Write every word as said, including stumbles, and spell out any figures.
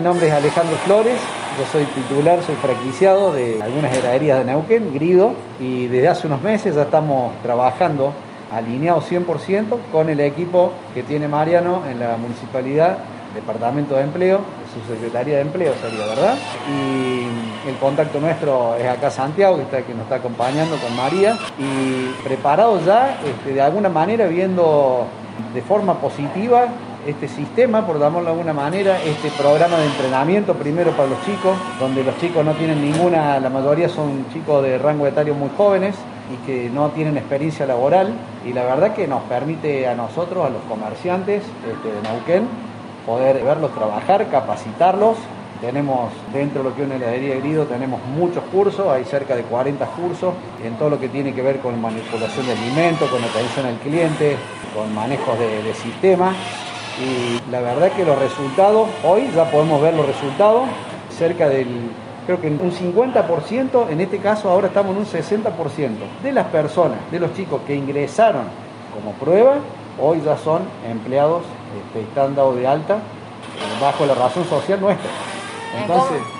nombre es Alejandro Flores, yo soy titular, soy franquiciado de algunas heladerías de Neuquén, Grido, y desde hace unos meses ya estamos trabajando alineados cien por ciento con el equipo que tiene Mariano en la municipalidad, Departamento de Empleo, Subsecretaría de Empleo sería, ¿verdad? Y el contacto nuestro es acá Santiago, que, está, que nos está acompañando con María, y preparado ya, este, de alguna manera, viendo de forma positiva este sistema, por llamarlo de alguna manera, este programa de entrenamiento primero para los chicos, donde los chicos no tienen ninguna, la mayoría son chicos de rango etario muy jóvenes y que no tienen experiencia laboral, y la verdad que nos permite a nosotros, a los comerciantes este, de Neuquén, poder verlos trabajar, capacitarlos. Tenemos dentro de lo que es una heladería de Grido, tenemos muchos cursos, hay cerca de cuarenta cursos en todo lo que tiene que ver con manipulación de alimentos, con atención al cliente, con manejos de, de sistemas. Y la verdad que los resultados, hoy ya podemos ver los resultados, cerca del, creo que un cincuenta por ciento, en este caso ahora estamos en un sesenta por ciento de las personas, de los chicos que ingresaron como prueba, hoy ya son empleados, este, están dados de alta eh, bajo la razón social nuestra. Entonces,